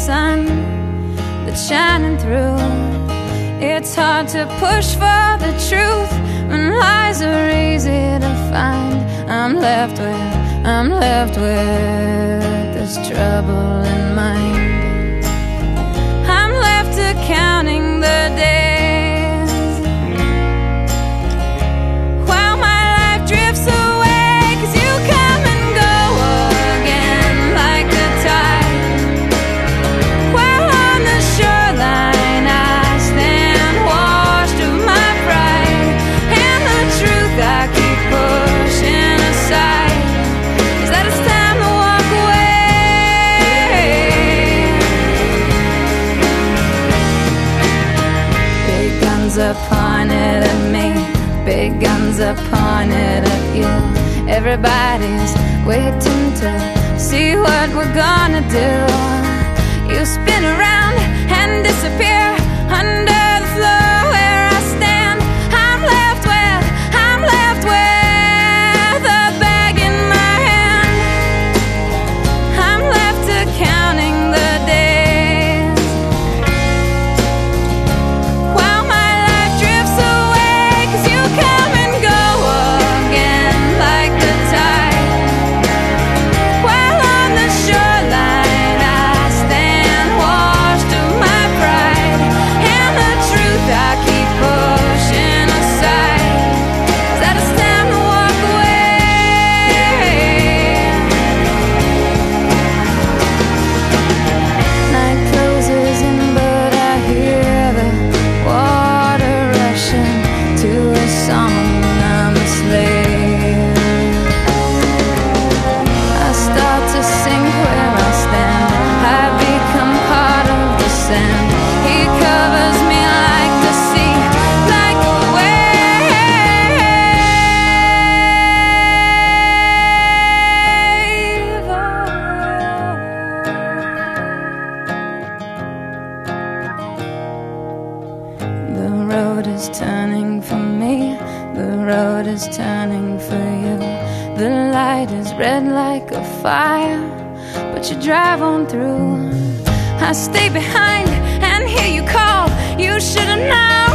sun that's shining through. It's hard to push for the truth when lies are easy to find. I'm left with this trouble in mind. I'm left to counting the days while my life drifts away, 'cause you come and go again like the tide. While on the shoreline I stand washed of my pride, and the truth I keep pushing aside is that it's time to walk away. Big guns are pointed at me, big guns are pointed at you. Everybody's waiting to see what we're gonna do. You spin around and disappear under the floor where I stand. I'm left with a bag in my hand. I'm left to counting the days while my life drifts away, 'cause you come and go again like the tide. While on the shoreline I stand washed of my pride, and the truth I keep pushing aside is that it's time to walk away. Night closes in, but I hear the water rushing to a song. I'm a slave. I start to sink where I stand. I become part of the sand. He covers me like the sea, like a wave. The road is turning for me, the road is turning for you. The light is red like a fire, but you drive on through. I stay behind and hear you call. You should have known.